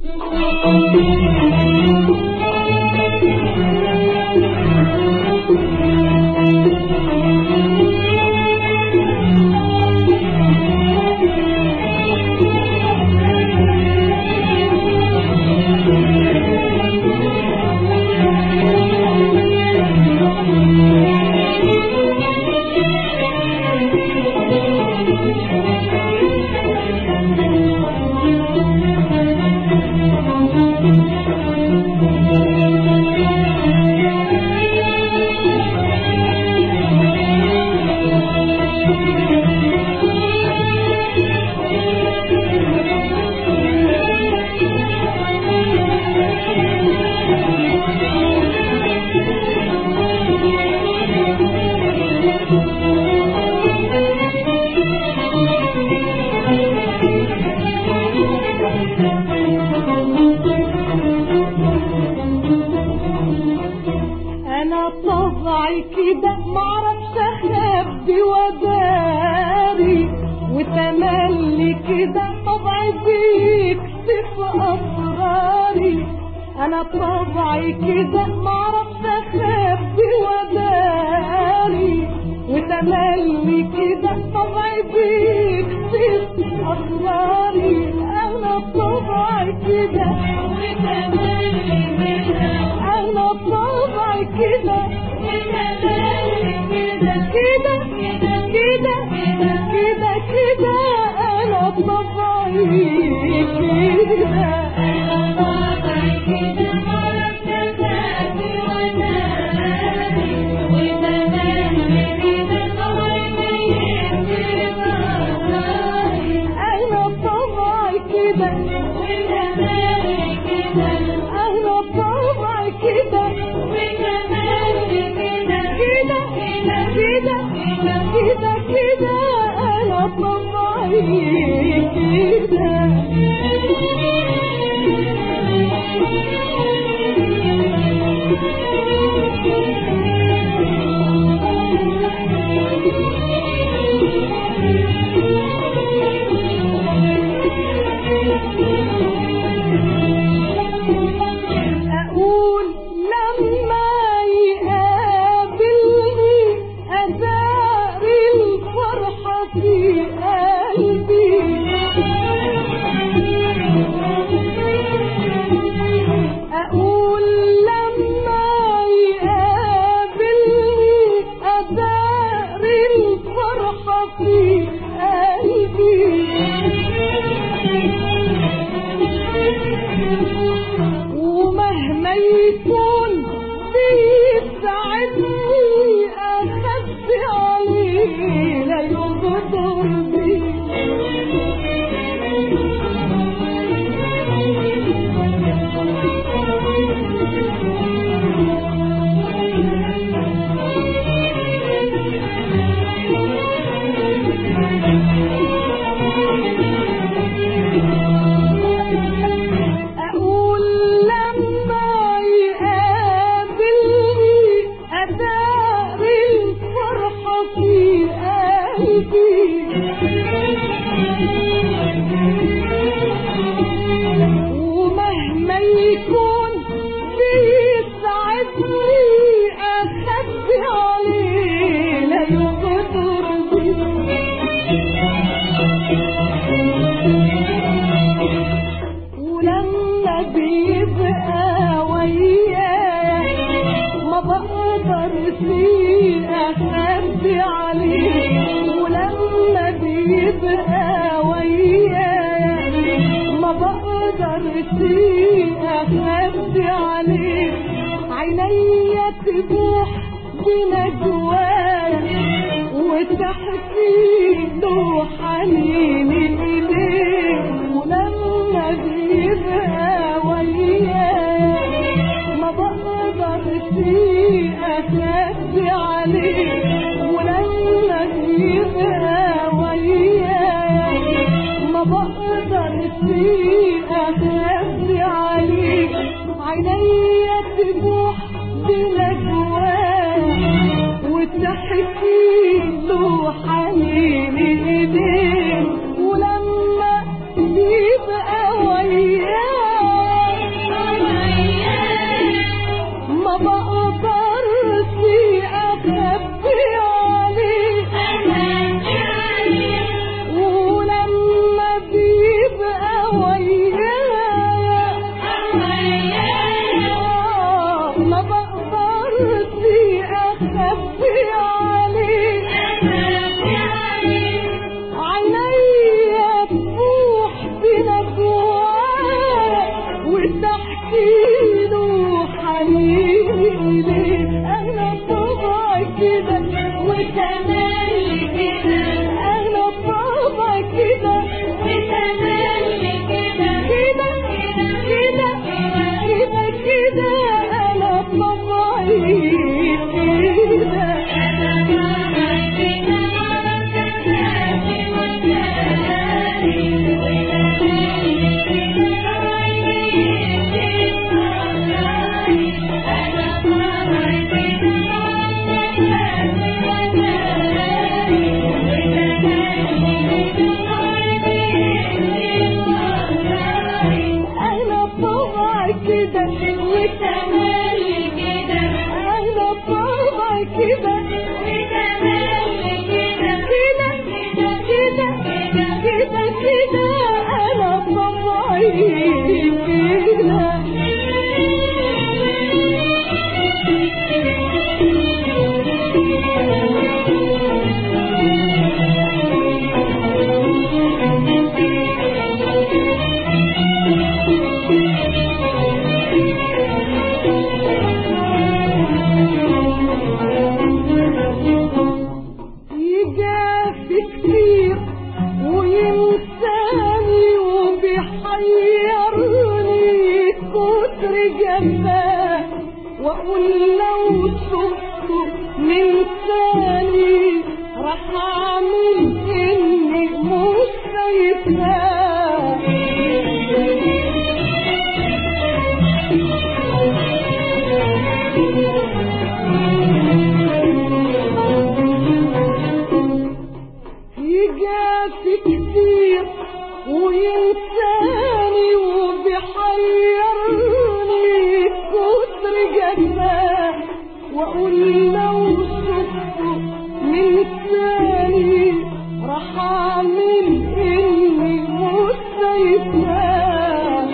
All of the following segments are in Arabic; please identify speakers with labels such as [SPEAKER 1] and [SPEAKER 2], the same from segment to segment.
[SPEAKER 1] انا طبعي كده معرفش اخبي وداري، وتملي كده طبعي بيكشف اسراري. انا طبعي كده معرفش اخبي وداري، وتملي كده طبعي بيكشف اسراري. انا طبعي كده وتملي كده، انا طبعي كده وتملي كده كده كده كده كده. انا طبعي كده، انا طبعي كده معرفش اخبي وداري، وتملي كده طبعي بيكشف اسراري. انا طبعي كده وتملي كده، انا طبعي كده وتملي كده كده كده كده كده. انا طبعي كده. اقول لما يقابلني اداري الفرحة في قلبي. اقول لما يقابلني اداري الفرحة في قلبي. ومهما يكون بيسعدني اخبي عليه لا يغدر بي. اقول لما يقابلني اداري الفرحة في قلبي. ومهما يكون بيسعدني اخبي عليه لا يغدر بي. ولما بيبقى ويايا ما بقدر فيه اخبي عليه. ولما بيبقى ويايا ما بقدر فيه اخبي عليه. عينيا تبوح بنجوايا وتحكي له حنيني إليه. ولما بيبقى ويايا ما بقدر فيه أخبي عليه. ولما بيبقى ويايا ما بقدر فيه أخبي عليه. عينيا تبوح بنجوايا وتحكي له حنيني إيديه. ولما بيبقى ويايا كده
[SPEAKER 2] وتملي كده
[SPEAKER 1] انا طبعي كده
[SPEAKER 2] وتملي كده
[SPEAKER 1] كده كده كده كده انا طبعي كده يجافي كتير وينساني وبيحيرني كتر جفاه واقول لو شفته من ثاني راح اعمل اني مش شايفاه يجافي كتير وينساني وبيحيرني كتر جفاه واقول لو شفته من ثاني راح اعمل اني مش شايفاه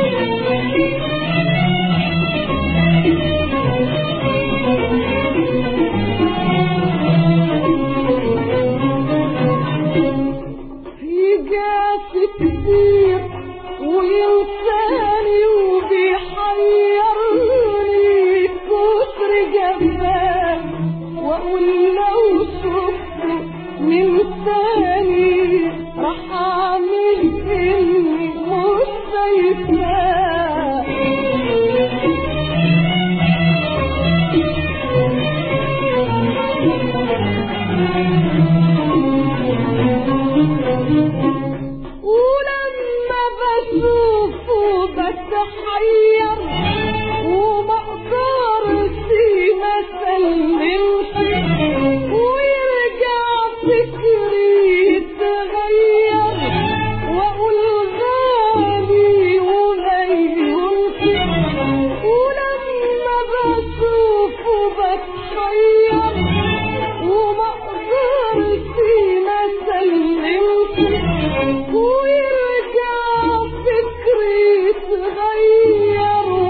[SPEAKER 1] يجافي كتير وينساني وبيحيرني كتر جفاه واقول لو شفته من ثاني راح اعمل اني مش شايفاه ولما بشوفه بتحير وما اقدرش ما اسلمش ويرجع فكري يتغير واقول غالي وغيرك ولما بشوفه بتحير وما اقدرش ما اسلمش ويرجع فكري يتغير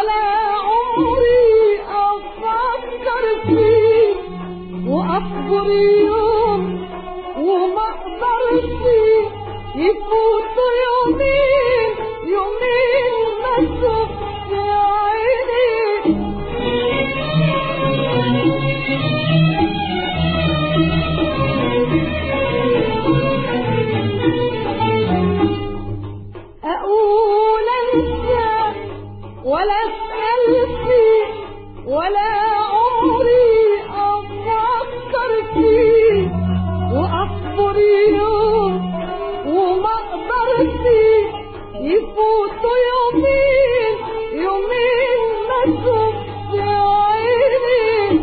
[SPEAKER 1] ولا عمري افكر فيه واصبر يوم وما اقدرش يفوت يومين ما اشوفش عيني اقول انسى ولا اسال فيه ولا عمري افكر فيه واصبر يوم وما اقدرش يفوت يومين ما اشوفش عيني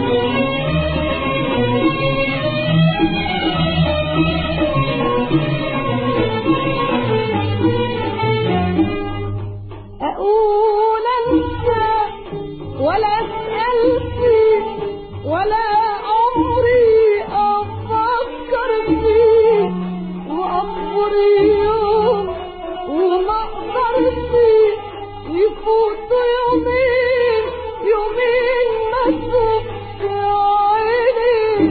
[SPEAKER 1] اقول انسى ولا اسال فيه ولا عمري افكر فيه واصبر يوم وما اقدرش يفوت يومين ما اشوفش عيني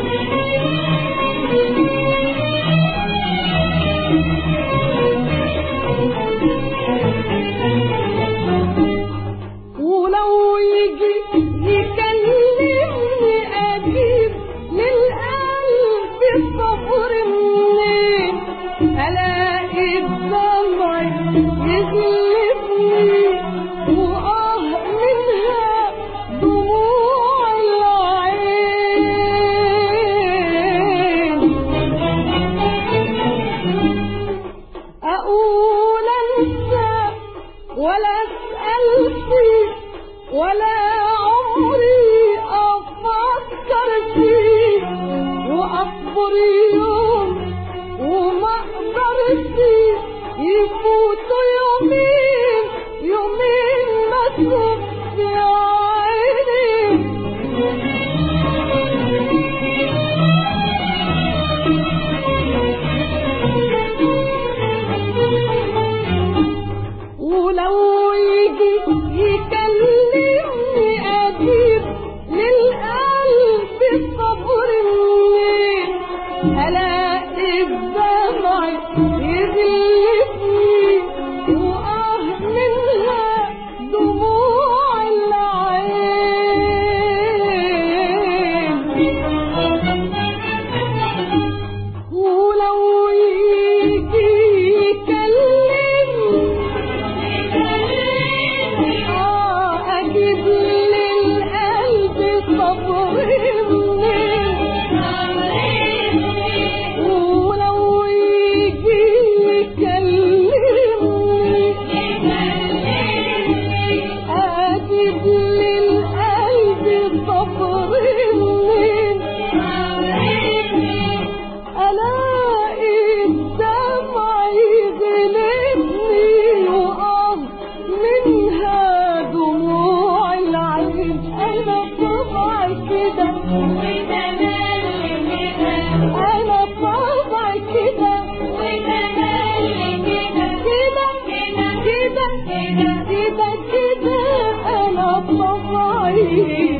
[SPEAKER 1] ولو يجي يكلمني اجيب للقلب الصبر منين الاقي الدمع يغلبني واه منها دموع العين اقول انسى ولا اسال فيه ولا عمري افكر فيه واصبر يوم وما اقدرش يفوت يومين ما اشوفش عيني ولو يجي يكلمني اجيب للقلب الصبر منين الاقي الدمع يغلبني واه منها دموع العين ولو يجي يكلمني اجيب للقلب صبر منين ولو يجي يكلمني اجيب للقلب صبر منين الاقي الدمع يغلبني واه منها دموع العين انا طبعي كده انا طبعي كده كده انا طبعي